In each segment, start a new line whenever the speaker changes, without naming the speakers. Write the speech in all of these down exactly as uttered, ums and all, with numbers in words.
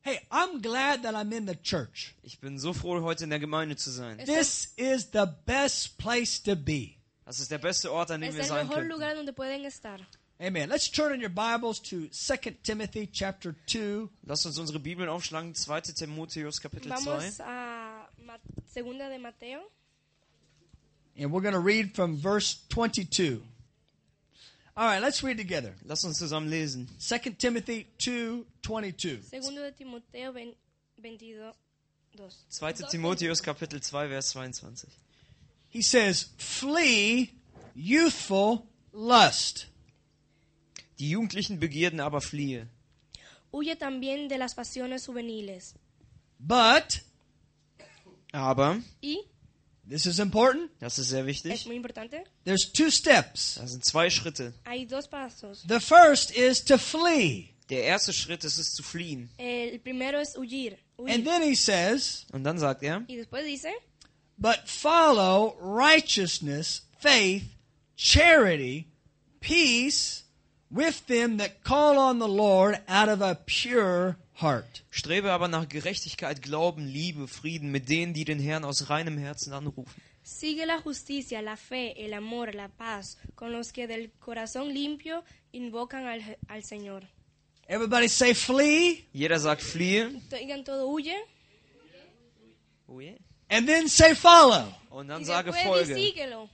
Hey, I'm glad that I'm in the church.
Ich bin so froh, heute in der Gemeinde zu sein.
This is the best place to be.
Das ist der beste Ort, an dem
Es
wir
el
sein
mejor
können.
lugar donde pueden estar.
Amen. Let's turn in your Bibles to Second Timothy chapter two.
Lasst uns unsere Bibeln aufschlagen, zweiter Timotheus Kapitel zwei.
Vamos a Ma- Segunda de Mateo.
And we're going to read from verse twenty-two. All right, let's read together.
Lasst uns zusammen lesen.
Second Timothy two twenty-two.
Segundo de Timoteo vein- veintidós.
zweiter Timotheus Kapitel zwei, Vers zweiundzwanzig.
He says, "Flee youthful lust."
Die jugendlichen Begierden aber fliehe.
Huye también de las pasiones juveniles.
But,
Aber,
Y,
this is important,
das ist sehr
es
wichtig,
muy importante,
there's two steps.
das sind zwei Schritte.
hay dos pasos.
The first is to flee.
Der erste Schritt ist es zu fliehen.
El primero es huir. huir.
And then he says,
Und dann sagt er,
Y después dice,
"But follow righteousness, faith, charity, peace with them that call on the Lord out of a pure heart."
strebe aber nach Gerechtigkeit, Glauben, Liebe, Frieden mit denen, die den Herrn aus reinem Herzen anrufen.
sigue la justicia, la fe, el amor, la paz, con los que del corazón limpio invocan al, al Señor.
Everybody say flee,
Jeder sagt fliehe.
Digan todo, huye.
Oh yeah.
and then say follow.
Und dann
Y
sage
después
Folge.
di, síguelo.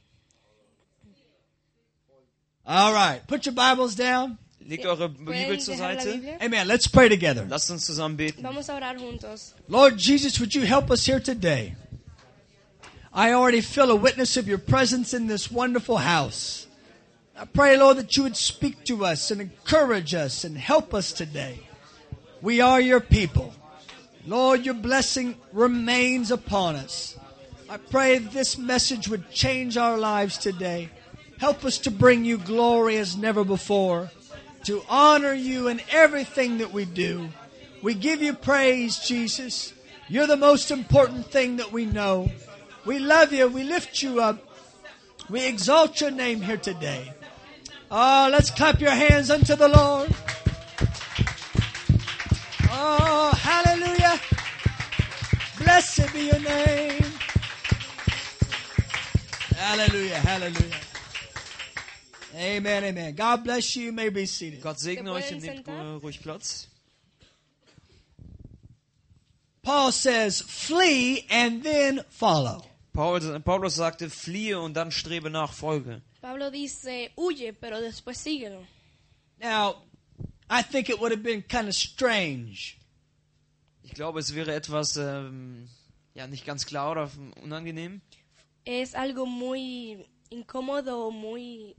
All right, put your Bibles down.
Legt eure
¿Pueden
Bibel zur
dejar la
Seite.
Biblia?
Amen. Let's pray together.
Lasst uns zusammen beten.
Vamos a orar juntos.
Lord Jesus, would you help us here today? I already feel a witness of your presence in this wonderful house. I pray, Lord, that you would speak to us and encourage us and help us today. We are your people. Lord, your blessing remains upon us. I pray that this message would change our lives today. Help us to bring you glory as never before, to honor you in everything that we do. We give you praise, Jesus. You're the most important thing that we know. We love you. We lift you up. We exalt your name here today. Oh, let's clap your hands unto the Lord. Oh, hallelujah. Blessed be your name. Hallelujah, hallelujah. Amen, amen. God bless you. You may be seated.
Gott segne
Wir
euch und
wollen
nehmt
sentar.
äh, ruhig Platz.
Paul says, flee and then follow.
Paul, Paulus sagte, fliehe und dann strebe nach, folge.
Pablo dice, huye, pero después síguelo.
Now, I think it would have been kind of strange
Ich glaube, es wäre etwas, ähm, ja, nicht ganz klar oder unangenehm.
Es algo muy incómodo, muy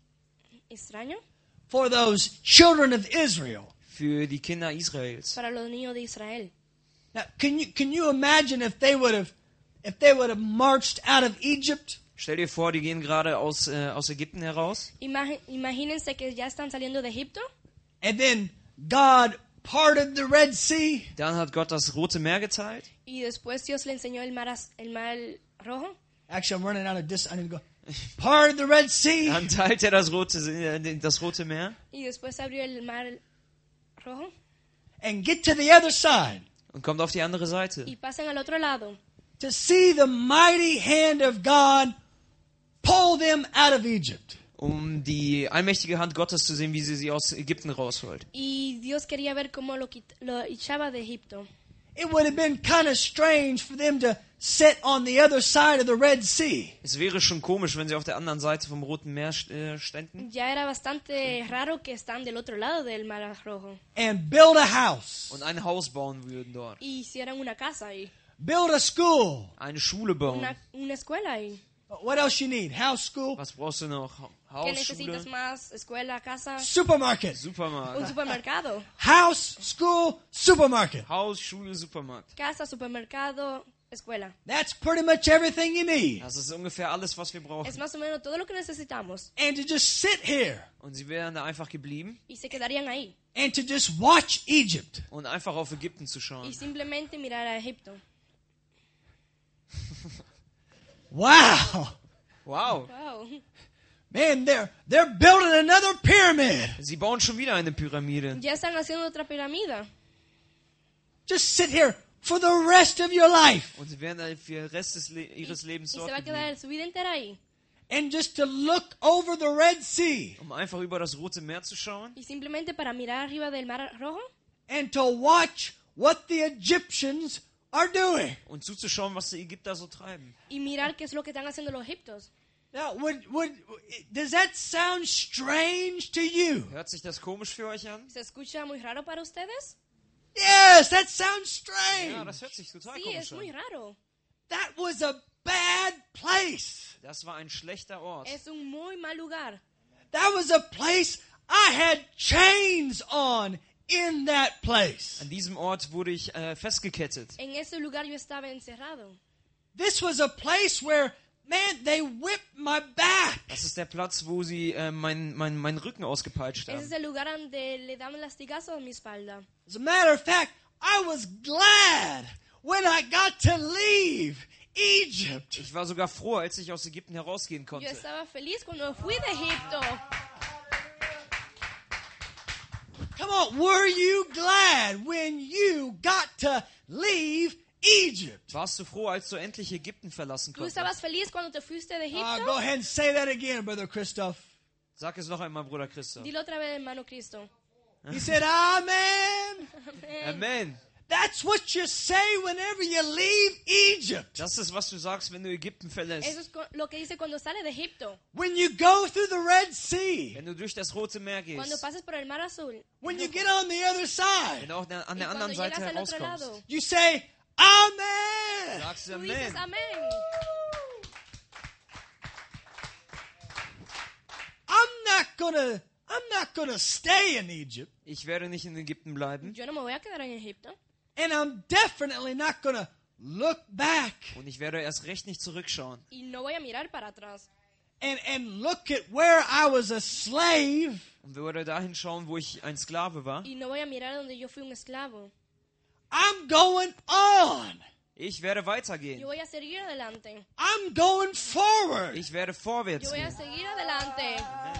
extraño
for those children of Israel.
Für die Kinder Israels.
para los niños de Israel.
Now, can you can you imagine if they would have if they would have marched out of Egypt
Stell dir vor, die gehen gerade aus, äh, aus Ägypten heraus.
Imag- imagínense que ya están saliendo de Egipto
and then God parted the Red Sea
Dann hat Gott das Rote Meer geteilt.
y después Dios le enseñó el mar, az- el mar rojo.
Actually, I'm running out of dis. I need to go. Parted the Red Sea,
Dann teilt er das Rote, äh, das Rote Meer
Y después abrió el mar rojo
and get to the other side
und kommt auf die andere Seite.
y pasan al otro lado
to see the mighty hand of God pull them out of Egypt.
Um die allmächtige Hand Gottes zu sehen, wie sie sie aus Ägypten rausholt.
y Dios quería ver cómo lo, quit- lo echaba de Egipto.
It would have been kind of strange for them to sit on the other side of the Red Sea.
Es wäre schon komisch, wenn sie auf der anderen Seite vom Roten Meer äh, ständen
Ya era bastante raro que están del otro lado del mar rojo
And build a house,
und ein Haus bauen würden dort.
y hicieran una casa ahí,
build a school.
Eine Schule bauen.
una, una escuela ahí.
What else you need? House, school,
Was brauchst du noch? Ha-
¿Qué
Haus,
necesitas
Schule,
más? Escuela, casa,
supermarket.
un
Supermarkt.
supermercado.
House, school, supermarket.
Haus, Schule, Supermarkt.
Casa, supermercado, escuela.
That's pretty much everything you need.
Das ist ungefähr alles, was wir
Es
brauchen.
más o menos todo lo que necesitamos.
And to just sit here
Und sie wären da einfach geblieben
Y se quedarían ahí.
and to just watch Egypt.
und einfach auf Ägypten zu
Y
schauen.
simplemente mirar a Egipto.
Wow.
Wow.
Wow.
Man, they're they're building another pyramid.
Sie bauen schon wieder eine Pyramide.
Ya están haciendo otra pirámide.
just sit here for the rest of your life.
Und sie werden dann für den Rest des Le ihres Lebens
Y
dort
se va a
geblieben.
quedar su vida entera ahí.
And just to look over the Red Sea
Um einfach über das Rote Meer zu schauen
Y simplemente para mirar arriba del Mar Rojo
and to watch what the Egyptians are doing.
und zuzuschauen, was die Ägypter so treiben.
y mirar qué es lo que están haciendo los egipcios.
Now, would, would, does that sound strange to you?
Hört sich das komisch für euch an?
¿Se escucha muy raro para ustedes?
Yes, that sounds
Ja,
strange.
das hört sich total
Sí,
komisch
es muy
an.
raro.
That was a bad place.
Das war ein schlechter Ort.
Es un muy mal lugar.
That was a place I had chains on in that place.
An diesem Ort wurde ich äh, festgekettet.
En ese lugar yo estaba encerrado.
This was a place where, man, they whipped my back.
Das ist der Platz, wo sie äh, meinen mein, mein Rücken ausgepeitscht
Ese es
haben.
el lugar donde le dan lastigazo a mi espalda.
As a matter of fact, I was glad when I got to leave Egypt.
Ich war sogar froh, als ich aus Ägypten herausgehen
Yo
konnte.
estaba feliz cuando fui de Egipto.
Come on, were you glad when you got to leave Egypt?
Warst du froh, als du endlich Ägypten verlassen
¿Tú
konntest?
estabas feliz cuando te fuiste de
Uh, go
Egipto?
ahead and say that again, Brother Christoph.
Sag es noch einmal, Bruder Christoph.
Dilo otra vez, hermano Cristo.
He said, Amen.
Amen.
That's what you say whenever you leave Egypt.
Das ist, was du sagst, wenn du Ägypten
Eso
verlässt.
es co- lo que dice cuando sale de Egipto.
When you go through the Red Sea.
Wenn du durch das Rote Meer
Cuando
gehst.
pasas por el mar azul.
When you get on the other
Wenn
side.
du auch an der
Y cuando
anderen Seite
llegas al otro
herauskommst.
lado.
You say, Amen.
Sagst du
Tú dices
Amen.
amén.
I'm not gonna, I'm not gonna stay in Egypt.
Ich werde nicht in Ägypten bleiben.
Yo no me voy a quedar en Egipto.
And I'm definitely not gonna look back
Und ich werde erst recht nicht zurückschauen.
Y no voy a mirar para atrás.
and, and look at where I was a slave
Und wir werden dahin schauen, wo ich ein Sklave war.
Y no voy a mirar donde yo fui un esclavo.
I'm going on.
Ich werde weitergehen.
Yo voy a seguir adelante.
I'm going forward.
Ich werde vorwärts
Yo voy a
gehen.
seguir adelante.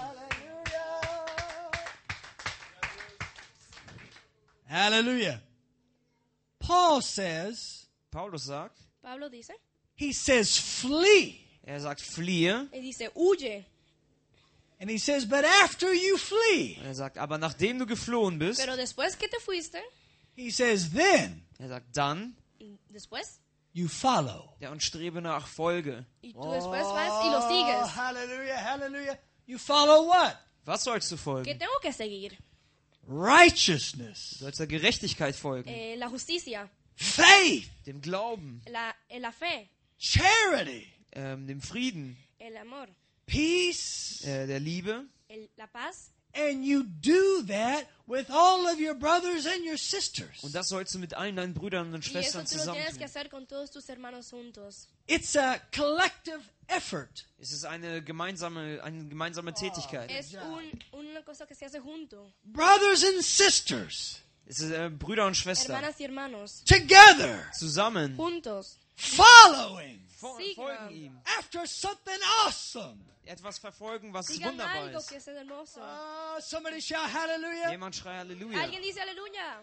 Hallelujah. Paul says,
Paulus sagt,
Pablo dice.
he says, flee.
er sagt, fliehe.
Y dice, huye.
And he says, but after you flee,
Und er sagt, aber nachdem du geflohen bist,
Pero después que te fuiste.
he says, then
er sagt, dann,
Y después.
you follow.
ja, und strebe nach Folge.
Y tú después vas y lo sigues.
Hallelujah, hallelujah. You follow what?
Was sollst du
¿Qué
folgen?
tengo que seguir?
Righteousness,
Du sollst der Gerechtigkeit folgen,
Eh, la justicia.
faith,
dem Glauben,
La, eh, la fe.
charity,
ähm, dem Frieden,
El amor.
peace.
äh, der Liebe.
El, la paz.
And you do that with all of your brothers and your sisters.
Und das sollst du mit allen deinen Brüdern und
Y eso
Schwestern
tú lo tienes que
zusammen tun.
hacer con todos tus hermanos juntos.
It's a collective effort.
Es ist eine gemeinsame, eine gemeinsame Tätigkeit.
Es un, una cosa que se hace junto.
Brothers and sisters,
Es ist äh, Brüder und Schwestern.
Hermanas y hermanos.
together,
Zusammen
Juntos.
following
fol-
Sigan.
folgen ihm.
after something awesome.
Etwas verfolgen, was
Sigan
wunderbar
algo
ist.
que es hermoso.
Uh, somebody shout hallelujah.
Jemand schreit Halleluja.
Alguien dice aleluya.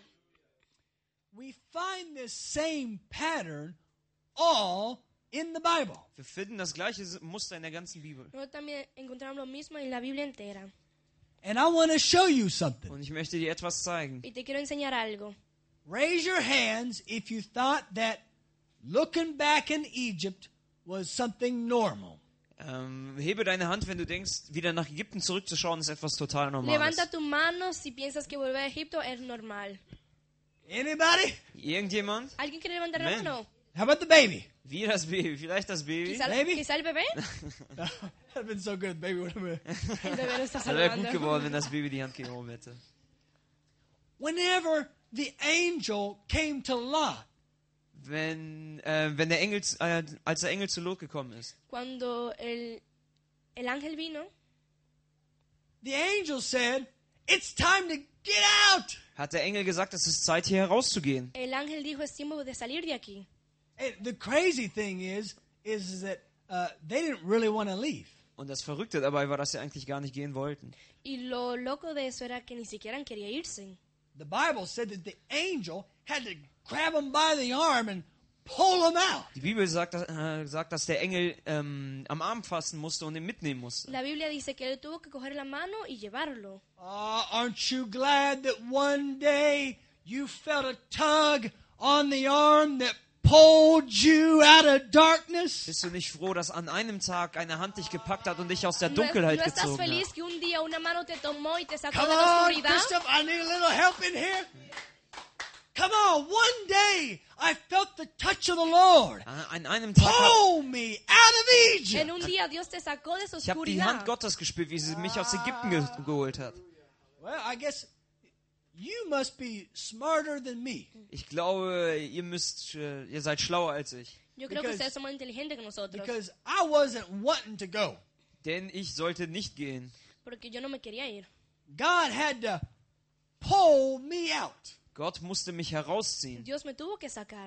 We find this same pattern all in the Bible.
Wir finden das gleiche Muster in der ganzen Bibel.
Nosotros también encontramos lo mismo en la Biblia entera.
And I want to show you something.
Und ich möchte dir etwas zeigen.
Y te quiero enseñar algo.
Raise your hands if you thought that looking back in Egypt was something normal.
Ähm, hebe deine Hand, wenn du denkst, wieder nach Ägypten zurückzuschauen, ist etwas total Normales.
Levanta tu mano si piensas que volver a Egipto es normal.
Anybody?
Irgendjemand?
¿Alguien quiere levantar la
Amen.
mano?
How about the baby?
Wie das Baby? Vielleicht das Baby?
Quizá,
Baby?
quizá el bebé.
That'd been so good, baby. would have been-
El bebé lo está
Das wäre gut
salvando.
geworden, wenn das Baby die Hand gehoben hätte.
Whenever the angel came to Lot,
Wenn, äh, wenn der Engel, z- äh, als der Engel zu Lot gekommen ist,
Cuando el, el ángel vino,
the angel said, "It's time to get out."
hat der Engel gesagt, es ist Zeit, hier herauszugehen.
el ángel dijo, es tiempo de salir de aquí.
And the crazy thing is, is that uh, they didn't really want to leave.
Und das Verrückte dabei war, dass sie eigentlich gar nicht gehen wollten.
Y lo loco de eso era que ni siquiera quería irse.
The Bible said that the angel had to grab him by the arm and pull him out.
Die Bibel sagt, äh, sagt dass der Engel ähm, am Arm fassen musste und ihn mitnehmen musste.
La Biblia dice que él tuvo que coger la mano y llevarlo.
Uh, aren't you glad that one day you felt a tug on the arm that pulled you out of darkness?
Bist du nicht froh, dass an einem Tag eine Hand dich gepackt hat und dich aus der
¿No,
Dunkelheit
no estás
gezogen
feliz
hat?
que un día una mano te tomó y te sacó
Come
de la
on,
oscuridad?
Christoph, I need a little help in here. Come on, one day I felt the touch of the Lord.
An einem Tag hab,
Pull me out of Egypt.
En un día Dios te sacó de esa
ich habe die Hand
oscuridad.
Gottes gespürt, wie sie mich aus Ägypten ge geholt hat.
Well, I guess you must be smarter than me.
Ich glaube, ihr müsst, äh, ihr seid schlauer als ich.
Yo creo que
Because-
ustedes son más inteligentes que nosotros.
Because I wasn't wanting to go.
Denn ich sollte nicht gehen.
Porque yo no me quería ir.
God had to pull me out.
Gott musste mich herausziehen.
Dios me tuvo que sacar.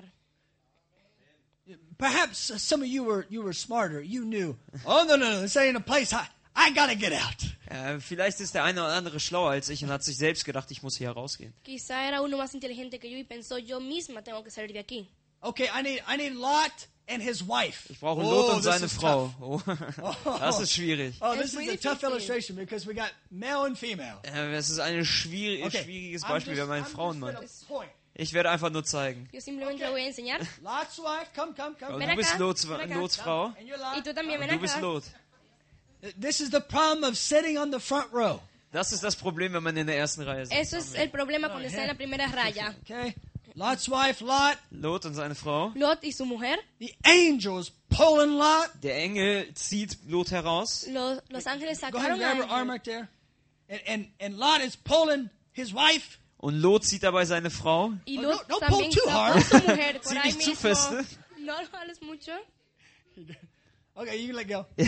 Perhaps uh, some of you were you were smarter. You knew. Oh no no no! This ain't a place. I I gotta get out.
Äh, vielleicht ist der eine oder andere schlauer als ich und hat sich selbst gedacht, ich muss hier rausgehen.
Quizá era uno más inteligente que yo y pensó, yo misma tengo que salir de aquí.
Okay, I need I need Lot and his wife.
Ich brauche
Oh,
Lot und
this
seine
is
Frau.
tough.
Oh, das ist schwierig.
Oh,
It's
this is a
really
tough
tricky.
illustration because we got male and female.
Äh, Das ist ein schwierig,
Okay,
schwieriges
I'm
Beispiel. Wir
just-
haben einen
I'm just
Frauenmann.
gonna point.
Ich werde einfach nur zeigen.
Yo simplemente lo voy a enseñar.
Lot's wife, come come come.
Und
Ven
du bist
acá,
Lots,
ven acá.
Lots Frau.
And you're
Y
Lot.
tú también, ven
Du bist
acá.
Lot.
This is the problem of sitting on the front row.
Das ist das Problem, wenn man in der ersten Reihe sitzt.
Eso es el problema cuando está en la primera raya.
Okay, Lot's wife, Lot.
Lot und seine Frau.
Lot y su mujer,
The angels pulling Lot.
Der Engel zieht Lot heraus.
los, los ángeles
Go ahead and
sacaron
grab her
a
arm
Ángel.
right there. And and and Lot is pulling his wife.
Und Lot zieht dabei seine Frau.
Y
Oh,
Lot
no, don't
también
pull too
sacó
hard.
a su mujer por
Zieh
ahí
nicht zu
mismo.
feste.
No lo jales mucho.
Okay, you can let go.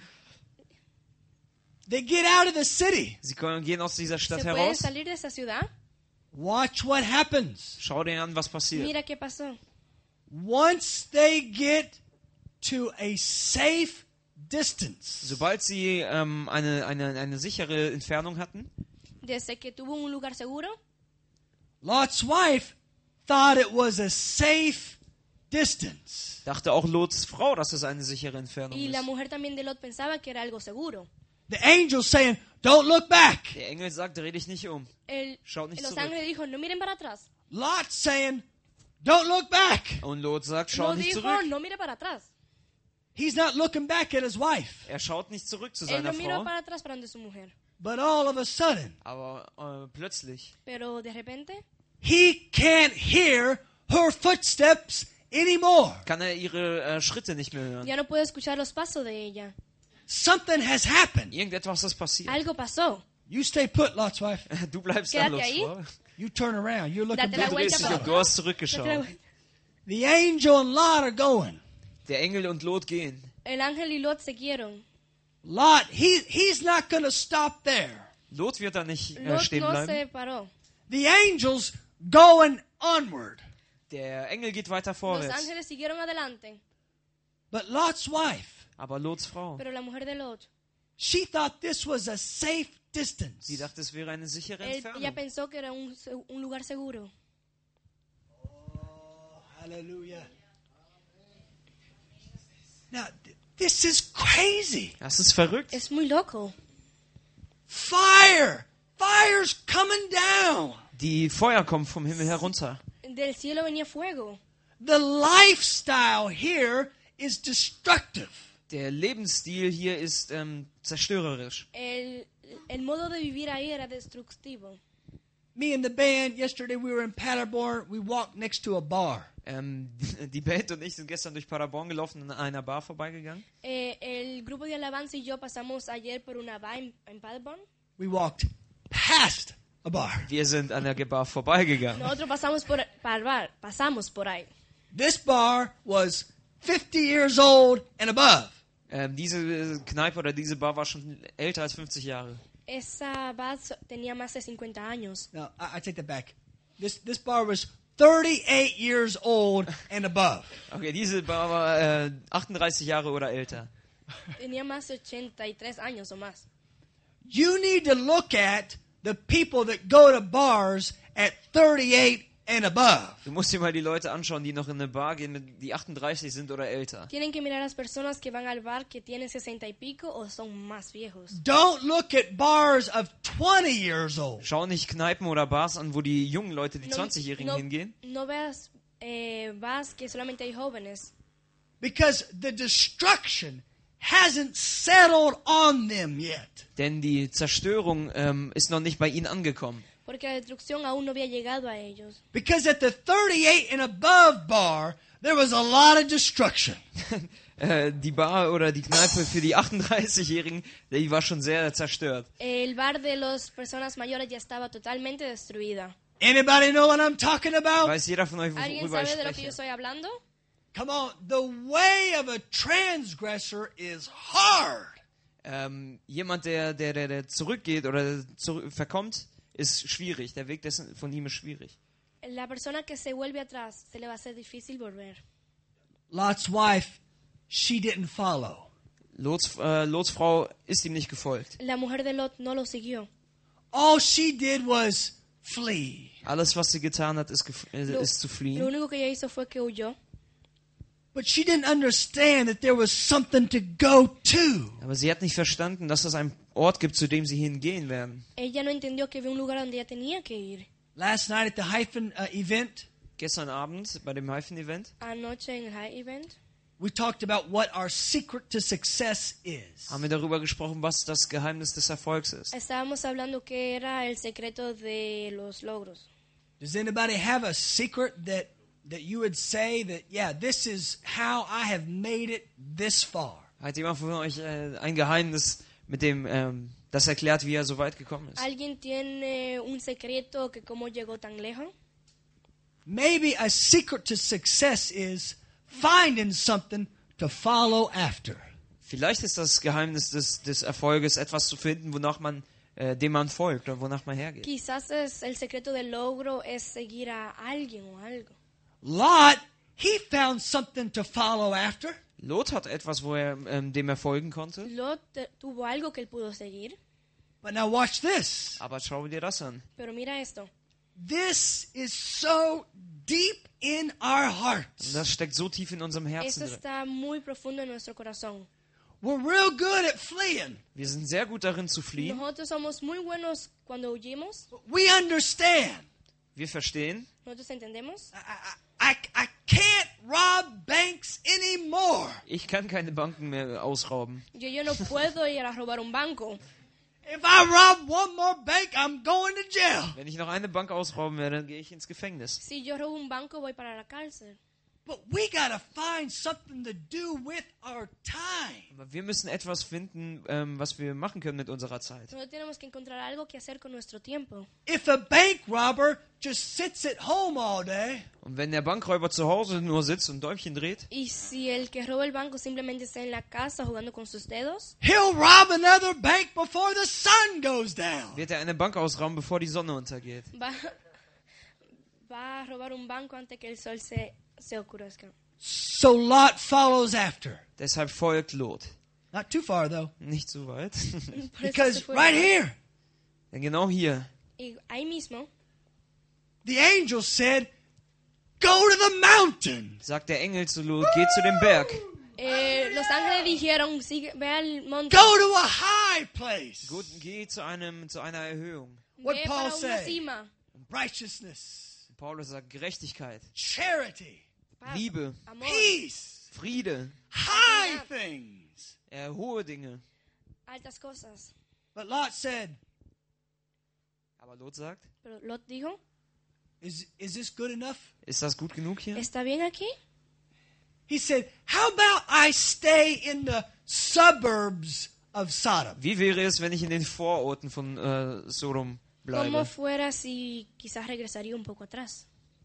They get out of the city.
Sie können- gehen aus dieser
Se
Stadt
pueden
heraus.
salir de esa ciudad.
Watch what happens.
Schau dir an, was passiert.
Mira qué pasó.
Once they get to a safe distance,
Sobald sie ähm, eine, eine, eine sichere Entfernung hatten,
Desde que tuvo un lugar seguro,
Lot's wife thought it was a safe distance.
dachte auch Lots Frau, dass es eine sichere Entfernung
y la
ist.
mujer también de Lot pensaba que era algo seguro.
The angel saying, "Don't look back."
Der Engel sagt, dreh dich nicht um.
El,
Schaut nicht
los
zurück.
ángeles dijo, no miren para atrás.
Lot saying, "Don't look back."
Und Lot sagt, schau
No
nicht
dijo,
zurück.
no mire para atrás.
He's not looking back at his wife.
Er schaut nicht zurück zu
Él
seiner
no miró
Frau.
para atrás para donde su mujer.
But all of a sudden,
Aber äh, plötzlich
Pero de repente,
he can't hear her footsteps anymore.
kann er ihre äh, Schritte nicht mehr hören.
ya no puede escuchar los pasos de ella.
Something has happened.
Irgendetwas ist passiert.
Algo pasó.
You stay put, Lot's wife.
Du bleibst da
Quédate
los
ahí.
Frau.
You turn around. You're looking
Date la
back.
Du drehst
vuelta
dich
para
um, du hast zurückgeschaut.
The angel and Lot are going.
Der Engel und Lot gehen.
El ángel y Lot siguieron.
Lot, he, he's not going to stop there.
Lot wird da nicht äh,
Lot
stehen
no
bleiben.
se paró.
The angel's going onward.
Der Engel geht weiter
Los
vorwärts.
ángeles siguieron adelante.
But Lot's wife,
Aber Lots Frau,
Pero la mujer de Lot,
she thought this was a safe distance.
sie dachte, es wäre eine sichere
él- ella
Entfernung.
pensó que era un, se- un lugar seguro.
Oh, hallelujah. Now, th- this is crazy.
Das ist verrückt.
Es muy loco.
Fire! Fire's coming down.
Die Feuer kommen vom Himmel herunter.
Del cielo venía fuego.
The lifestyle here is destructive.
Der Lebensstil hier ist ähm, zerstörerisch.
El, el modo de vivir ahí era destructivo.
Me and the band, yesterday we were in Paderborn. We walked next to a bar.
Ähm, die Band und ich sind gestern durch Paderborn gelaufen und an einer Bar vorbeigegangen.
Eh, el grupo de alabanza y yo pasamos ayer por una bar en, en Paderborn.
We walked past a bar.
Wir sind an der Bar vorbeigegangen.
Nosotros pasamos por, par bar, pasamos por ahí.
This bar was fifty years old and above.
Ähm, diese Kneipe oder diese Bar war schon älter als fünfzig Jahre.
Esa bar so- tenía más de cincuenta años.
No, I, I take that back. This this bar was thirty-eight years old and above.
Okay, diese Bar war äh, achtunddreißig Jahre oder älter.
Tenía más de ochenta y tres años o más.
You need to look at the people that go to bars at thirty-eight and above.
Du musst dir mal die Leute anschauen, die noch in eine Bar gehen, mit- die achtunddreißig sind oder älter.
Tienen que mirar a las personas que van al bar que tienen sesenta y pico o son más viejos.
Don't look at bars of twenty years old.
Schau nicht Kneipen oder Bars an, wo die jungen Leute, die
No,
zwanzigjährigen
no-
hingehen.
no veas eh, bars que solamente hay jóvenes.
Because the destruction hasn't settled on them yet.
Denn die Zerstörung ähm, ist noch nicht bei ihnen angekommen.
Porque la destrucción aún no había llegado a ellos.
Because at the thirty-eight and above bar, there was a lot of destruction.
Äh, die Bar oder die Kneipe für die achtunddreißigjährigen, die war schon sehr zerstört.
El bar de las personas mayores ya estaba totalmente destruida.
Anybody know what I'm talking about?
Weiß jeder von euch,
¿Alguien
worüber ich
sabe de lo que yo
spreche?
estoy hablando?
Come on, the way of a transgressor is hard.
Ähm, jemand, der, der, der, der zurückgeht oder zurück, verkommt, ist schwierig. Der Weg dessen, von ihm ist schwierig.
La persona que se vuelve atrás, se le va a hacer difícil volver.
Lot's wife, she didn't follow.
Lots, äh, Lots Frau ist ihm nicht gefolgt.
La mujer de Lot no lo siguió.
All she did was flee.
Alles, was sie getan hat, ist, gef- äh,
Lo,
ist zu
lo
fliehen.
único que ella hizo fue que huyó.
But she didn't understand that there was something to go to.
Aber sie hat nicht verstanden, dass es einen Ort gibt, zu dem sie hingehen werden.
Ella no entendió que había un lugar donde ella tenía que ir.
Last night at the hyphen uh, event,
Gestern Abend bei dem Hyphen-Event
Anoche en el High Event
we talked about what our secret to success is.
haben wir darüber gesprochen, was das Geheimnis des Erfolgs ist.
estábamos hablando que era el secreto de los logros.
Does anybody have a secret that that you would say that, yeah, this is how I have made it this far?
Hat jemand von euch äh, ein Geheimnis, mit dem ähm, das erklärt, wie er so weit gekommen ist?
¿Alguien tiene un secreto que cómo llegó tan lejos?
Maybe a secret to success is finding something to follow after.
Vielleicht ist das Geheimnis des, des Erfolges, etwas zu finden, wonach man, äh, dem man folgt oder wonach man hergeht.
Quizás es el secreto del logro es seguir a alguien o algo.
Lot, he found something to follow after.
Lot hat etwas, wo er ähm, dem er folgen konnte.
Lot eh, tuvo algo que él pudo seguir,
But now watch this.
Aber schau dir das an.
pero mira esto.
This is so deep in our
Und
hearts.
das steckt so tief in unserem Herzen
Esto
drin.
está muy profundo en nuestro corazón.
We're real good at fleeing.
Wir sind sehr gut darin zu fliehen.
Nosotros somos muy buenos cuando huyimos.
We understand.
Wir verstehen.
Nosotros entendemos.
I, I, I can't rob banks anymore.
Ich kann keine Banken mehr ausrauben.
Yo, yo no puedo ir a robar un banco.
If I rob one more bank, I'm going to jail.
Wenn ich noch eine Bank ausrauben werde, dann gehe ich ins Gefängnis.
Si yo robo un banco, voy para la cárcel.
But we got to find something to do with our time.
Aber wir müssen etwas finden, ähm, was wir machen können mit unserer Zeit.
Nosotros tenemos que encontrar algo que hacer con nuestro tiempo.
If a bank robber just sits at home all day,
Und wenn der Bankräuber zu Hause nur sitzt und Däumchen dreht,
Y si el que roba el banco simplemente está en la casa jugando con sus dedos,
he'll rob another bank before the sun goes down.
wird er eine Bank ausrauben, bevor die Sonne untergeht.
va, va a robar un banco antes que el sol se, se oscurezca.
So Lot follows after.
Deshalb folgt Lot.
Not too far, though.
Nicht zu weit.
Por eso se
Because
fue.
right here,
Denn genau hier
Y ahí mismo,
the angel said, go to the mountain.
sagt der Engel zu Lot, geh zu dem Berg.
eh, los ángeles dijeron, sigue, ve al monte,
Go to a high place.
Gut, geh zu, einem, zu einer Erhöhung.
What
ve
Paul
para una
say?
cima.
Righteousness,
Paulus sagt Gerechtigkeit,
charity,
Paz,
Liebe,
amor,
peace,
Friede,
high things.
äh, hohe Dinge.
altas cosas.
But Lot said,
Aber Lot sagt,
Pero Lot dijo,
is, is this good enough?
ist das gut genug hier?
¿está bien aquí?
He said, how about I stay in the suburbs of Sodom?
Wie wäre es, wenn ich in den Vororten von äh, Sodom
¿Cómo
bleibe?
fuera si quizás regresaría un poco atrás?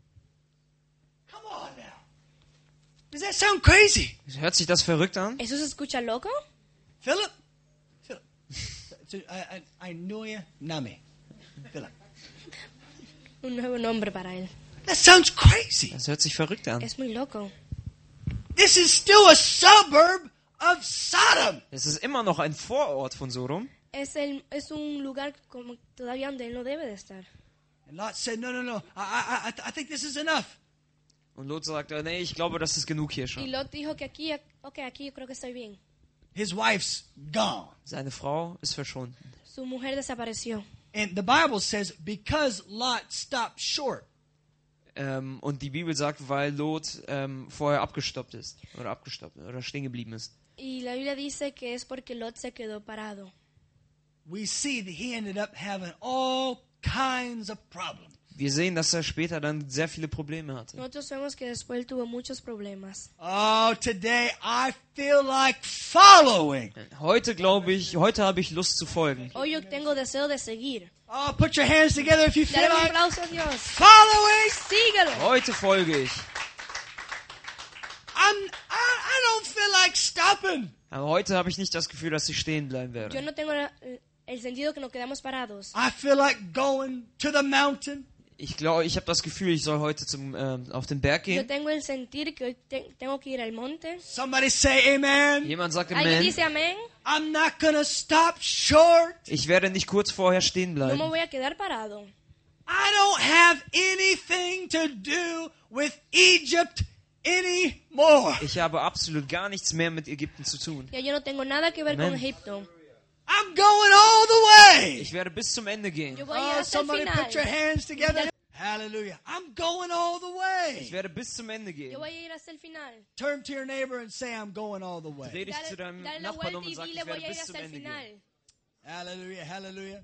Come on now. Does that sound crazy?
Hört sich das verrückt an?
¿Eso se escucha loco?
Philip? Philip. So, I, I, I know you. Nami. Philip.
Un nuevo nombre para él.
That sounds crazy.
Das hört sich verrückt an.
Es muy loco.
This is still a suburb of Sodom.
Es ist immer noch ein Vorort von Sodom.
Es, el, es un lugar como todavía donde él no debe de estar.
And Lot said, no, no, no, I, I, I, I think this is enough.
Und Lot sagte, nee, ich glaube, das ist genug hier
Y
schon.
Lot dijo que aquí, ok, aquí yo creo que estoy bien.
His wife's gone.
Seine Frau ist verschwunden.
Su mujer desapareció.
And the Bible says, because Lot stopped short,
Ähm, und die Bibel sagt, weil Lot ähm, vorher abgestoppt ist. Oder abgestoppt oder stehen geblieben ist.
Y la Biblia dice que es porque Lot se quedó parado.
we see that he ended up having all kinds of problems.
Wir sehen, dass er später dann sehr viele Probleme hatte.
Nosotros vemos que después él tuvo muchos problemas.
Oh, today I feel like following.
Heute glaube ich, heute habe ich Lust zu folgen.
Hoy yo tengo deseo de seguir.
Oh, put your hands together if you feel
Dale un
like
aplauso a Dios.
following.
Síguelo.
Heute folge ich.
I'm, I, I don't feel like stopping.
Aber heute habe ich nicht das Gefühl, dass ich stehen bleiben
Yo
werde.
no tengo la- el sentido que nos quedamos parados.
I feel like going to the mountain.
Ich glaube, ich habe das Gefühl, ich soll heute zum, ähm, auf den Berg
Yo
gehen.
tengo el sentir que hoy te- tengo que ir al monte.
Somebody say amen.
Jemand sagt
¿Alguien
Amen.
dice amén?
I'm not going to stop short.
Ich werde nicht kurz vorher stehen
No me
bleiben.
voy a quedar parado.
I don't have anything to do with Egypt anymore.
Ich habe absolut gar nichts mehr mit Ägypten zu tun.
Ya yo no tengo nada que ver con
Amén.
Egipto.
I'm going all the way.
Ich werde bis zum Ende gehen.
Yo voy a ir
Oh,
hasta el
somebody
final.
put your hands together. Hallelujah. I'm going all the
Ich
way.
werde bis zum Ende
Yo
gehen.
voy a ir hasta el final.
Turn to your neighbor and say, I'm going all the way.
Dreh dich zu
Dale,
deinem
dale la
Nachbarn
vuelta
um und
y
sag,
dile
ich werde
voy a ir
bis zum
hasta el
Ende gehen.
final.
Hallelujah, hallelujah.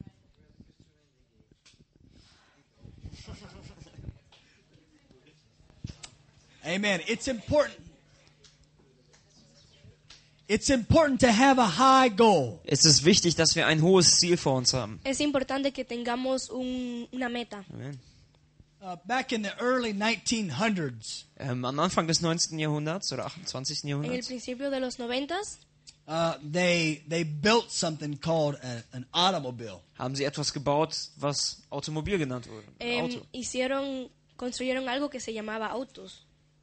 Amen. It's important. It's important to have a high goal.
Es ist wichtig, dass wir ein hohes Ziel vor uns haben.
Es importante que tengamos un- una meta.
Amen.
Uh, back in the early nineteen hundreds,
Ähm, am Anfang des neunzehnten Jahrhunderts oder achtundzwanzigsten
En el
Jahrhunderts
principio de los noventas,
uh, they they built something called a, an automobile.
haben sie etwas gebaut, was Automobil genannt wurde. Ein
em,
Auto.
hicieron, construyeron algo que se llamaba autos.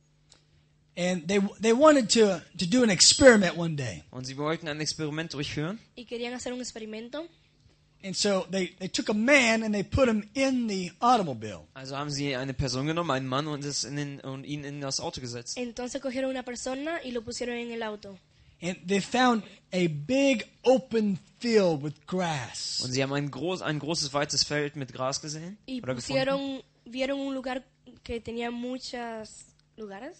And they they wanted to, to do an experiment one day.
Und sie wollten ein Experiment durchführen.
Y querían hacer un experimento.
And so they, they took a man and they put him in the automobile.
Also haben sie eine Person genommen, einen Mann, und, es in den, und ihn in das Auto gesetzt.
Entonces cogieron una persona y lo pusieron en el auto.
And they found a big open field with grass.
Und sie haben ein, groß, ein großes, weites Feld mit Gras gesehen.
Y
Oder gefunden.
pusieron, vieron un lugar que tenía muchos lugares.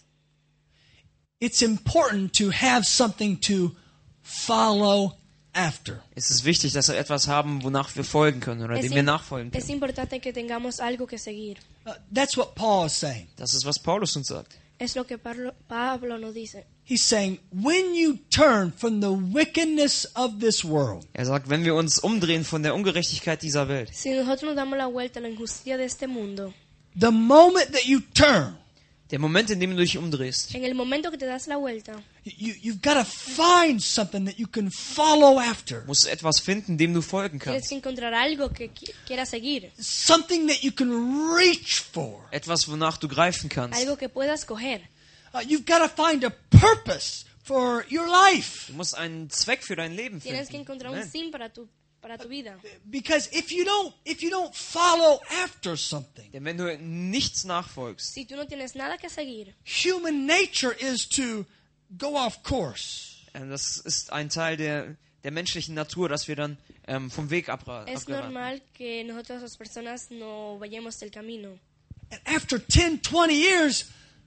It's important to have something to follow after.
Es ist wichtig, dass wir etwas haben, wonach wir folgen können oder
Es,
dem wir
im-
nachfolgen
es
können.
importante que tengamos algo que seguir.
Uh, that's what Paul is saying.
Das ist, was Paulus uns sagt.
Es lo que Pablo, Pablo nos dice.
He's saying, when you turn from the wickedness of this world,
Er sagt, wenn wir uns umdrehen von der Ungerechtigkeit dieser Welt,
Si nosotros nos damos la vuelta a la injusticia de este mundo,
the moment that you turn,
der Moment, in dem du dich umdrehst,
en el momento que te das la vuelta,
you, you've got to find something that you can follow after.
musst du etwas finden, dem du folgen
tienes
kannst.
que encontrar algo que qui- quieras seguir,
Something that you can reach for.
Etwas, wonach du greifen kannst.
algo que puedas coger.
Uh, you've got to find a purpose for your life.
Du musst einen Zweck für dein Leben
Tienes que
finden.
encontrar un
Amen.
fin para tu, para tu vida.
Because if you don't, if you don't follow after something,
Denn wenn du nichts nachfolgst,
Si tú no tienes nada que seguir,
human nature is to go off course.
ähm, das ist ein Teil der, der menschlichen Natur, dass wir dann ähm, vom Weg abra-
es
abgeraten.
normal que nosotros las personas no vayamos del camino.
And after ten, twenty years,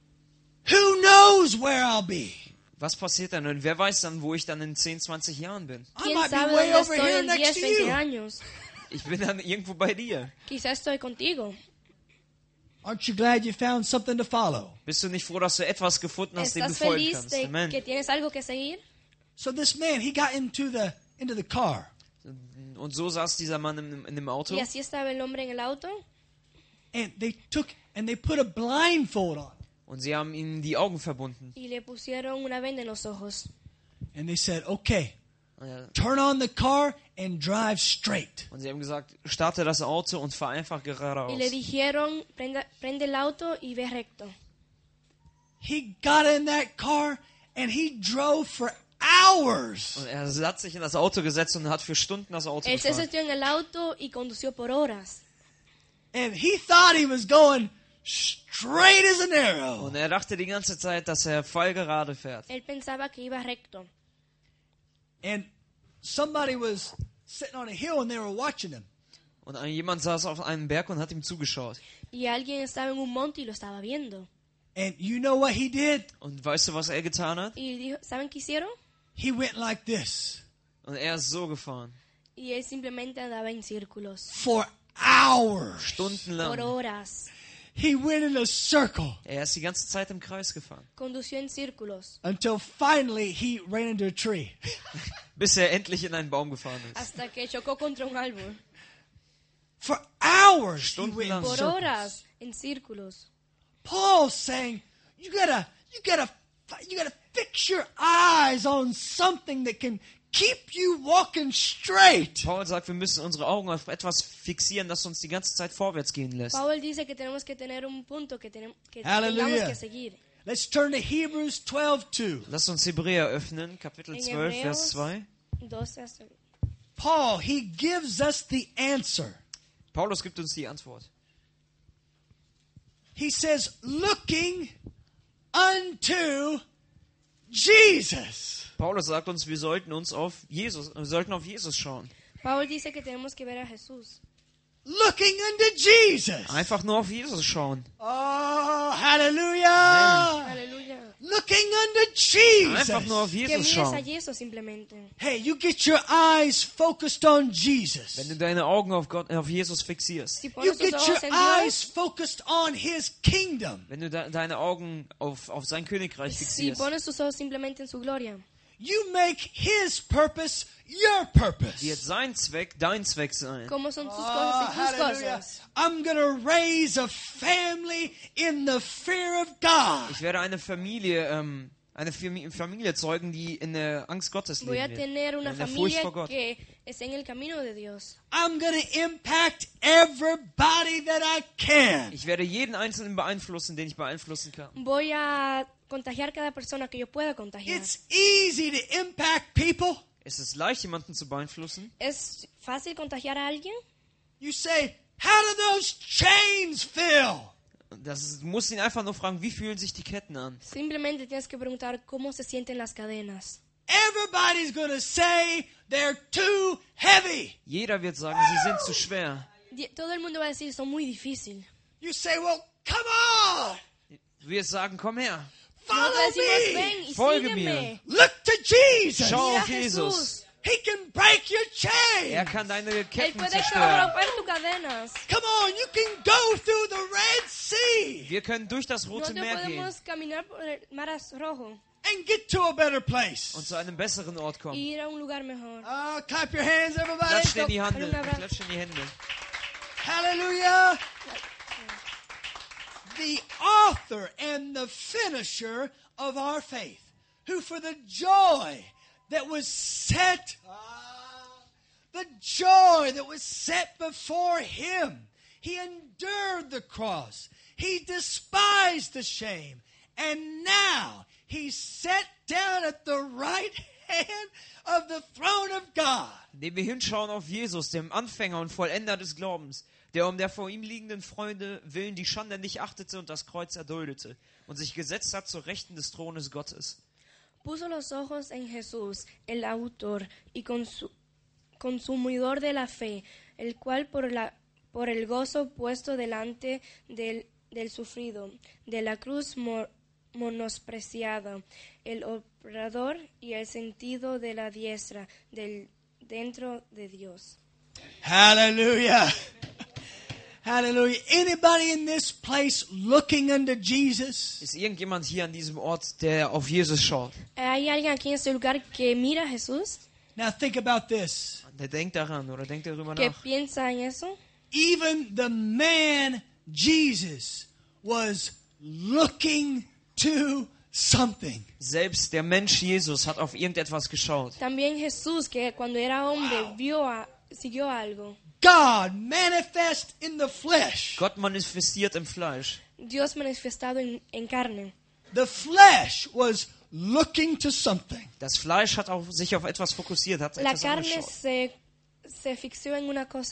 who knows where I'll be?
Was passiert dann? Und wer weiß dann, wo ich dann in zehn, zwanzig Jahren bin?
I
¿Quién
might be
sabe
way
dónde
over
estoy
here
en
next
diez,
to
veinte
you.
años?
Ich bin dann irgendwo bei dir.
Quizás estoy contigo.
Aren't you glad you found something to follow?
Bist du nicht froh, dass du etwas gefunden hast, dem du
¿Estás
folgen
feliz
kannst?
de
Amen.
que tienes algo que seguir?
So this man, he got into the into the car,
Und so saß dieser Mann in, in dem Auto.
Y así estaba el hombre en el auto
and they took and they put a blindfold on,
Und sie haben ihm die Augen verbunden.
y le pusieron una venda en los ojos.
and they said, "Okay,
Und er-
turn on the car and drive straight."
Und sie haben gesagt, starte das Auto und fahr einfach
Y le
geradeaus.
dijeron, prenda, prende el auto y ve recto.
He got in that car and he drove for hours.
Und er hat sich in das Auto gesetzt und hat für Stunden das Auto
Él se
gefahren.
sentó en el auto y condució por horas.
And he thought he was going straight as an arrow.
Und er dachte die ganze Zeit, dass er voll gerade fährt.
Él pensaba que iba recto.
And somebody was sitting on a hill and they were watching him.
Und ein- jemand saß auf einem Berg und hat ihm zugeschaut.
Y alguien estaba en un monte y lo estaba viendo.
And you know what he did?
Und weißt du, was er getan hat?
Y dijo, ¿saben qué hicieron?
He went like this
Und er ist so gefahren.
Y él simplemente andaba en círculos.
for hours.
Por
Stundenlang.
horas.
He went in a circle
Er ist die ganze Zeit im Kreis gefahren.
Condució en círculos.
until finally he ran into a tree.
Bis er endlich in einen Baum gefahren ist.
Hasta que chocó contra un árbol.
For hours he went in
Stundenlang.
Por
circles.
horas en círculos.
Paul's saying, you gotta, you gotta, you gotta fix your eyes on something that can keep you walking straight.
Paul sagt, wir müssen unsere Augen auf etwas fixieren, das uns die ganze Zeit vorwärts gehen lässt.
Paul dice que tenemos que tener un punto que, tenemos, que
Hallelujah.
tengamos que seguir.
Let's turn to Hebrews twelve two.
Lass uns Hebräer öffnen, Kapitel
En
zwölf, Vers
Hebreos
zwei.
doce hasta-
Paul, he gives us the answer.
Paulus gibt uns die Antwort.
He says, looking unto Jesus.
Paulus sagt uns, wir sollten uns auf Jesus, wir sollten auf Jesus schauen.
Paul dice que tenemos que ver a Jesús.
Looking unto Jesus.
Einfach nur auf Jesus schauen.
Oh, hallelujah.
Aleluya.
Looking unto Jesus.
Einfach nur auf
Que
Jesus
mires a
schauen.
Jesús simplemente.
Hey, you get your eyes focused on Jesus.
Wenn du deine Augen auf Gott, auf Jesus fixierst.
Si
You
pones tus
get your
ojos en
eyes
Dios,
focused on His kingdom.
Wenn du de deine Augen auf, auf sein Königreich
si
fixierst.
pones tus ojos simplemente en su gloria,
You make His purpose your purpose.
Wird sein Zweck dein Zweck sein.
¿cómo son tus
Oh,
cosas y tus
hallelujah.
cosas?
I'm going to raise a family in the fear of God.
Ich werde eine Familie, ähm, eine Fami- Familie zeugen, die in der Angst Gottes
Voy a
leben wird.
tener una
In der Furcht
familia
vor Gott.
que esté en el camino de Dios.
I'm going to impact everybody that I can.
Ich werde jeden Einzelnen beeinflussen, den ich beeinflussen kann.
Voy a contagiar cada persona que yo pueda contagiar.
It's easy to impact people.
Es ist leicht, jemanden zu beeinflussen.
¿Es fácil contagiar a alguien?
You say, how do those chains feel?
Das ist, du musst ihn einfach nur fragen, wie fühlen sich die Ketten an?
Simplemente tienes que preguntar cómo se sienten las cadenas.
Everybody's going to say they're too heavy.
Jeder wird sagen, sie sind zu schwer.
Di- Todo el mundo va a decir, son muy difíciles.
You say, well, come on.
Du wirst sagen, komm her,
Follow
Nosotros decimos,
me.
ven y
Folge
sígueme.
Look to Jesus.
schau
Mira
auf
a
Jesus.
Jesús.
He can break your chain.
Er kann deine
Él
Ketten
puede
zerstören.
romper tus cadenas.
Come on, you can go through the Red Sea
Wir können durch das Rote
Nosotros
Meer gehen
podemos caminar por el mar rojo
and get to a better place.
und zu einem besseren Ort
y
kommen.
ir a un lugar mejor.
Oh, clap your hands, everybody.
Klatscht in die Hand,
Con una bra-
klatscht in die Hände.
Hallelujah. The author and the finisher of our faith, who for the joy that was set, ah, the joy that was set before him, he endured the cross. He despised the shame. And now he's set down at the right hand of the throne of God.
Indem wir hinschauen auf Jesus, dem Anfänger und Vollender des Glaubens, der um der vor ihm liegenden Freunde willen die Schande nicht achtete und das Kreuz erduldete und sich gesetzt hat zur Rechten des Thrones Gottes.
Puso los ojos en Jesús, el autor y consu- consumidor de la fe, el cual por, la, por el gozo puesto delante del, del sufrido, de la cruz mo- menospreciada, el obrador y el sentido de la diestra del dentro de Dios.
Hallelujah. Hallelujah. Anybody in this place looking unto Jesus?
Ist irgendjemand hier an diesem Ort, der auf Jesus schaut?
¿Hay alguien aquí en este lugar que mira a Jesús?
Now think about this.
Der denkt daran oder denkt darüber
¿Que
nach.
piensa en eso?
Even the man Jesus was looking to something.
Selbst der Mensch Jesus hat auf irgendetwas geschaut.
También Jesús, que cuando era hombre vio a, siguió algo.
God manifest in the flesh.
Gott manifestiert im Fleisch.
Dios manifestado en, en carne.
The flesh was looking to something.
Das Fleisch hat auf, sich auf etwas fokussiert, hat
La
etwas
carne
angeschaut.
se, se fixió en una cosa.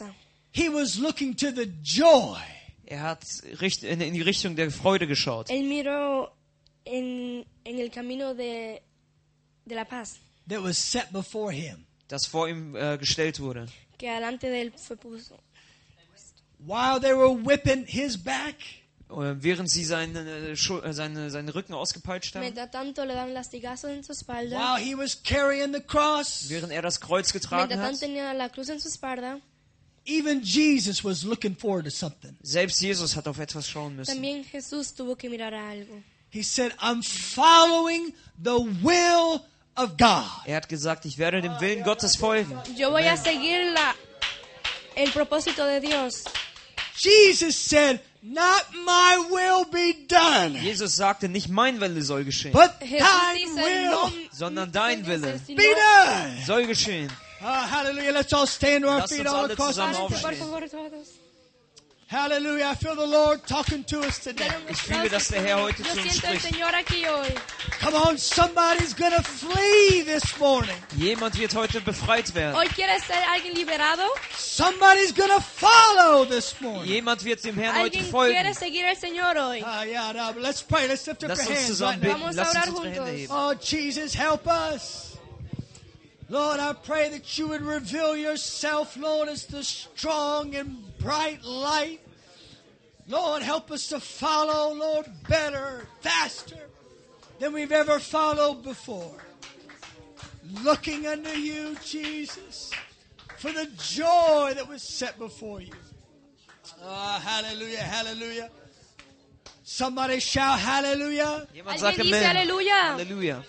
He was looking to the joy
Er hat richt- in in die Richtung der Freude geschaut,
Él miró en, en el camino de, de la paz,
that was set before him.
das vor ihm äh, gestellt wurde.
que delante de él fue puesto.
While they were whipping his back,
Äh, Während sie seine, Schu- äh, seine, seinen Rücken ausgepeitscht haben,
Mientras tanto le dan lastigazos en su espalda.
while he was carrying the cross,
während er das Kreuz getragen
Mientras
hat,
tanto tenía la cruz en su espalda.
even Jesus was looking forward to something.
selbst Jesus hat auf etwas schauen müssen.
También Jesús tuvo que mirar a algo.
He said, I'm following the will of God.
Er hat gesagt, ich werde dem Willen Gottes folgen.
Yo voy a seguir la, el propósito de Dios.
Jesus said, not my will be done,
Jesus sagte, nicht mein Wille soll geschehen,
but
Jesús
thine
dice, no,
will
sondern dein Wille
sino-
be done.
soll geschehen.
Uh, hallelujah. Let's all stand to our
Lass
feet
uns
all
alle
across
zusammen
the
Párate, por
aufstehen.
favor, todos.
Hallelujah. I feel the Lord talking to us today.
Ich fühle, dass der Herr heute
Yo
zu uns
siento el
spricht.
Señor aquí hoy.
Come on, somebody's going to flee this morning.
Jemand wird heute befreit werden.
Hoy quieres ser alguien liberado.
Somebody's going to follow this morning.
Jemand wird dem Herrn heute
Alguien
folgen.
quiere seguir al Señor hoy.
Ah, yeah, no, but let's pray. Let's lift up
Lass
your
uns
hands
zusammen
right now.
beten.
Vamos a
Lass uns
orar
unsere Hände
juntos.
heben.
Oh, Jesus, help us. Lord, I pray that you would reveal yourself, Lord, as the strong and bright light. Lord, help us to follow, Lord, better, faster than we've ever followed before. Looking unto you, Jesus, for the joy that was set before you. Ah, hallelujah, hallelujah. Somebody shout hallelujah.
Jemand
Alguien
sagt
dice
Amen.
Halleluja.
Halleluja.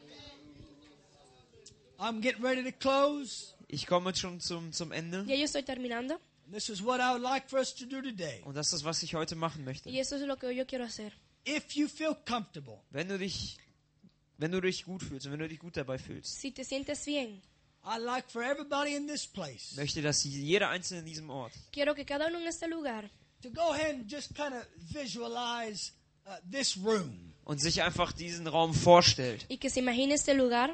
I'm getting ready to close.
Ich komme schon zum, zum Ende.
Ya yo estoy terminando.
This is what I would like for us to do today.
Und das ist, was ich heute machen möchte.
Y eso es lo que yo quiero hacer.
If you feel comfortable,
Wenn du dich, wenn du dich gut fühlst und wenn du dich gut dabei fühlst,
Si te sientes bien,
I'd like for everybody in this place
möchte, dass jeder Einzelne in diesem Ort
quiero que cada uno en este lugar
to go ahead and just kind of visualize uh, this room.
und sich einfach diesen Raum vorstellt.
y que se imagine este lugar.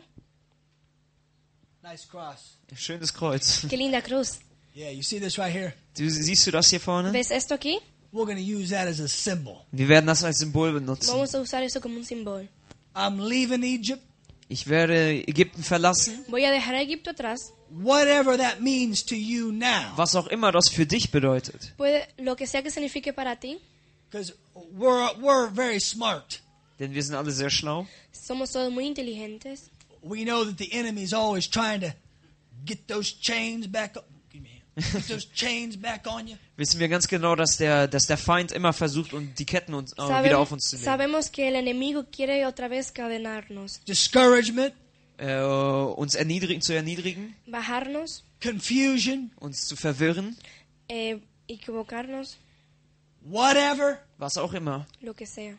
Nice cross.
Schönes Kreuz.
Qué linda cruz.
Yeah, you see this right here?
Du, siehst du das hier vorne?
¿Ves esto aquí?
We're going to use that as a symbol.
Wir werden das als Symbol benutzen.
Vamos a usar eso como un símbolo.
I'm leaving Egypt,
Ich werde Ägypten verlassen,
Voy a dejar a Egipto atrás.
whatever that means to you now.
was auch immer das für dich bedeutet.
Puede, lo que sea que signifique para ti.
Because we're, we're very smart.
Denn wir sind alle sehr schlau.
Somos todos muy inteligentes.
We know that the enemy's always trying to get those chains back up. Give me a hand. Get those chains back on you.
Wissen wir ganz genau, dass der, dass der Feind immer versucht, und die Ketten uns, äh,
Sabem-
wieder auf uns zu legen.
sabemos que el enemigo quiere otra vez cadenarnos,
Discouragement,
Äh, uns erniedrigen, zu erniedrigen,
bajarnos,
confusion,
uns zu verwirren,
eh, equivocarnos,
whatever,
was auch immer.
lo que sea.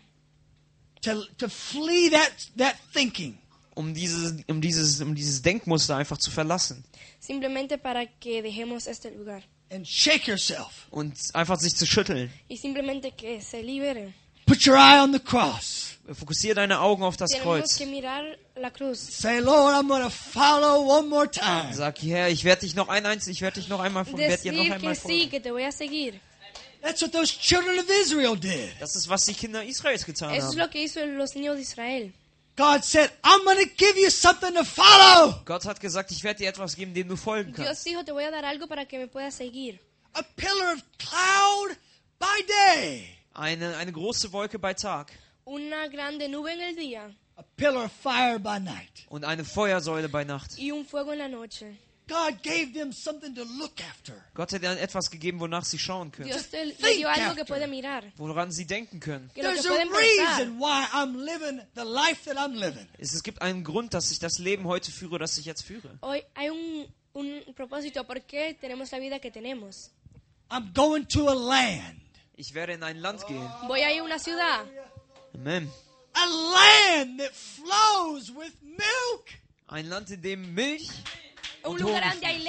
to, to flee that, that thinking.
Um dieses, um, dieses, um dieses Denkmuster einfach zu verlassen.
Simplemente para que dejemos este lugar.
And shake yourself.
Und einfach sich zu schütteln.
Y simplemente que se libere.
Put your eye on the cross.
Fokussiere deine Augen auf das
Tenemos
Kreuz.
que mirar la cruz.
Say, Lord, I'm going to follow one more time.
Sag, Herr, ich werde dich noch ein einzel, ich werde dich noch einmal, werde dir noch
Decir
einmal
que sí,
folgen.
que te voy a seguir.
That's what those children of Israel did.
Das ist, was die Kinder Israels getan
Eso es
haben.
lo que hizo los niños de Israel.
God said, I'm going to give you something to follow.
Gott hat gesagt, ich werde dir etwas geben, dem du folgen
Dios
kannst.
dijo, te voy a dar algo para que me puedas seguir.
A pillar of cloud by day.
Eine, eine große Wolke bei Tag
Una grande nube en el día
A pillar of fire by night.
und eine Feuersäule bei Nacht.
y un fuego en la noche.
God gave them something to look after.
Gott hat ihnen etwas gegeben, wonach sie schauen können,
Dios te, le
think
dio algo
after.
que puede mirar.
woran sie denken können.
Que lo que
There's a
pueden pensar.
reason why I'm living the life that I'm living.
Es, es gibt einen Grund, dass ich das Leben heute führe, das ich jetzt führe.
Hoy hay un, un propósito. ¿Por qué tenemos la vida que tenemos?
I'm going to a land.
Ich werde in ein Land gehen.
Voy a ir a una ciudad.
Amen.
A land that flows with milk.
Ein Land, in dem Milch
Un
und
lugar
Honig
donde hay
fließt.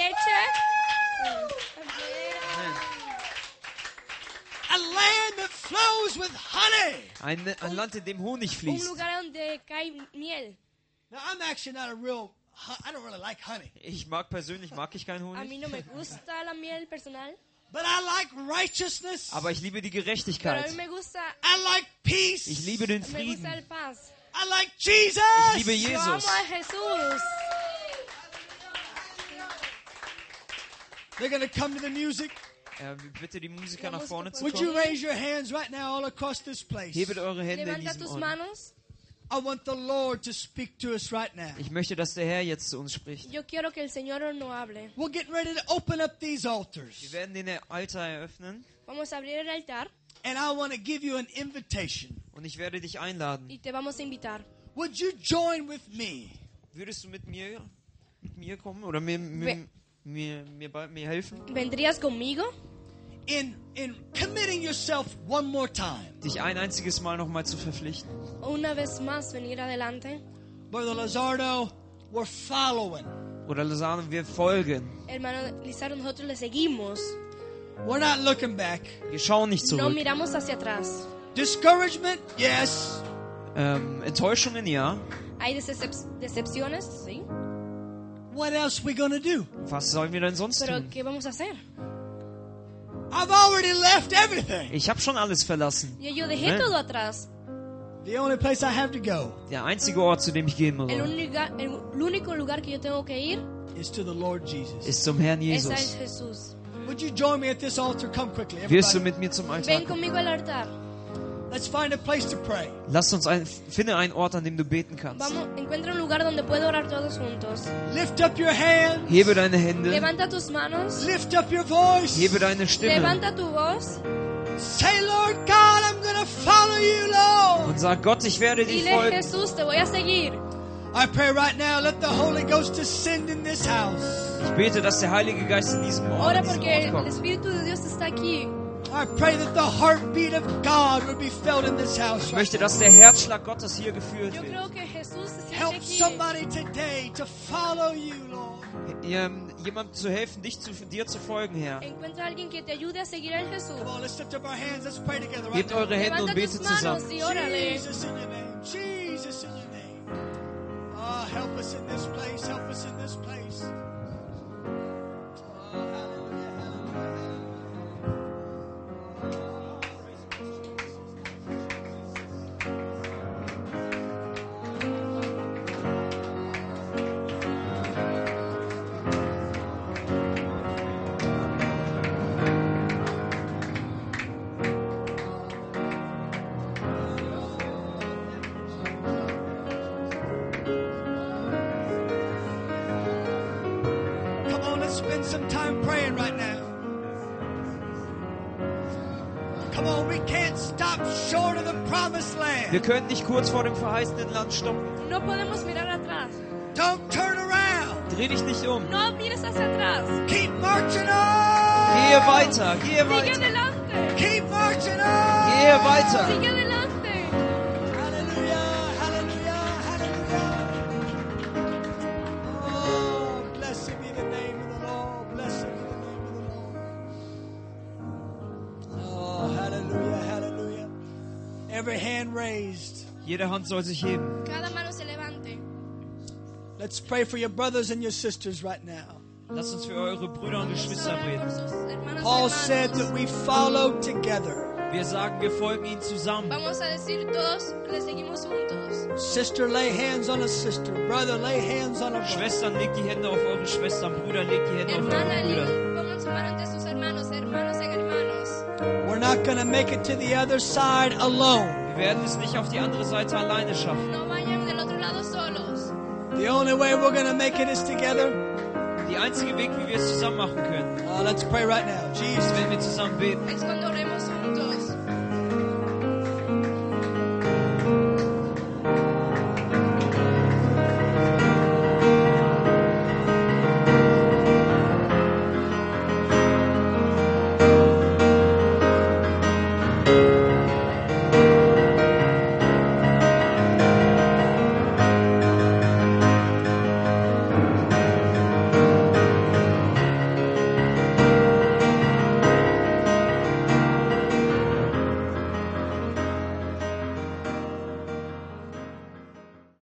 leche.
Amen.
A land that flows with honey.
Ein, ein Land, in dem Honig
Un
fließt.
lugar donde cae miel.
Now, I'm actually not a real, hu- I don't really like honey.
Ich mag persönlich, mag ich keinen
A
Honig.
mí no me gusta la miel personal.
But I like righteousness.
Aber ich liebe die
Pero a
Gerechtigkeit.
mí me gusta,
I like peace.
Ich liebe den
me gusta
Frieden.
el paz.
I like Jesus.
Ich liebe
Yo amo
Jesus.
a Jesús.
They're going to come to the music.
Äh, bitte die Musiker nach vorne zu
Would you
kommen.
raise your hands right now all across this place?
Hebet eure Hände in
Levanta
diesem
tus
Ort.
manos.
I want the Lord to speak to us right now.
Ich möchte, dass der Herr jetzt zu uns spricht.
Yo quiero que el Señor nos hable.
We're getting ready to open up these
Wir
altars.
werden den Altar eröffnen
Vamos a abrir el altar
And I want to give you an invitation.
und ich werde dich einladen.
y te vamos a invitar.
Would you join with me
Würdest du mit mir, mit mir kommen oder mir, mir,
We-
mir, mir, bei- mir helfen?
¿Vendrías conmigo?
in, in committing yourself one more time?
Dich ein einziges Mal nochmal zu verpflichten.
Una vez más venir adelante.
Brother Lazardo, we're following.
Oder Lozano, wir folgen.
Hermano Lizardo, nosotros le seguimos.
We're not looking back.
Wir schauen nicht
No
zurück.
miramos hacia atrás.
Discouragement? Yes.
Ähm, Enttäuschungen, ja.
Hay decep- decepciones, sí.
What else we going to do?
Was sollen wir denn sonst
Pero
tun?
¿qué vamos a hacer?
I've already left everything.
Ich habe schon alles verlassen.
Yo, yo dejé
Amen.
todo atrás.
The only place I have to go
Der einzige Ort, zu dem ich gehen
El
muss,
único, el único lugar que yo tengo que ir
is to the Lord Jesus.
ist zum Herrn
es a
Jesus.
Jesús.
Would you join me at this altar? Come quickly,
Wirst du
everybody.
mit mir zum Altar
Ven
kommen?
conmigo al altar.
Let's find a place to pray.
Lass uns ein, finde einen Ort, an dem du beten kannst.
Vamos, encuentra un lugar donde puedo orar todos juntos.
Lift up your hands.
Hebe deine Hände,
Levanta tus manos.
Lift up your voice.
hebe deine Stimme
Levanta tu voz.
Say, Lord God, I'm going to follow you, Lord.
und sag, Gott, ich werde dir
Dile,
folgen.
Jesús, te voy a seguir.
I pray right now, let the Holy Ghost descend in this house.
Ich bete, dass der Heilige Geist in diesem Ort,
Ora
in diesem
porque
Ort
el
kommt.
Espíritu de Dios está aquí.
I pray that the heartbeat of God would be felt in this house.
Ich
right
möchte, dass der Herzschlag Gottes hier geführt
Yo
wird.
creo que Jesús se
now.
siente
Help
aquí.
somebody today to follow you, Lord.
Ähm, jemandem zu helfen, dich zu, dir zu folgen, Herr.
Encuentra a alguien que te ayude a seguir a Jesús.
Come on, let's lift up our hands. Let's pray together right
Hebt
now.
eure Hände und
Levanta tus
betet
manos
zusammen.
y órale.
Jesus in your name. Jesus in your name. Ah, help us in this place. Help us in this place. Oh, hallelujah, hallelujah, Come on, let's spend some time praying right now. Come on, we can't stop short of the promised
Wir
land.
können nicht kurz vor dem verheißenen Land stoppen.
No podemos mirar atrás.
Don't turn around.
Dreh dich nicht um.
No mires hacia atrás.
Keep marching on.
Gehe weiter, gehe
Sigue
weiter,
adelante.
Keep marching on.
gehe weiter.
Sigue adelante.
Hallelujah, hallelujah, hallelujah. Oh, blessed be the name of the Lord. Blessed be the name of the Lord. Oh, hallelujah, hallelujah. Every hand raised.
Jede Hand soll sich heben.
Cada mano se levante.
Let's pray for your brothers and your sisters right now.
Lasst uns für eure Brüder und Geschwister
Oren por
beten.
sus hermanos y
Paul said that
hermanos.
we follow together.
Wir sagen, wir folgen ihnen zusammen.
Vamos a decir todos, le seguimos juntos.
Sister, lay hands on a sister. Brother, lay hands on a brother.
Schwestern, legt die Hände auf eure Schwestern. Brüder, legt die Hände auf
Hermana,
eure Brüder.
pongan su mano ante sus hermanos, hermanos en hermanos.
We're not going to make it to the other side alone.
Wir werden es nicht auf die andere Seite alleine schaffen.
No vayan del otro lado solos.
The only way we're going to make it is together.
Die einzige Weg, wie wir es zusammen machen können,
Uh, let's pray right now.
ist,
Jesus.
wenn wir zusammen beten.
Es cuando oremos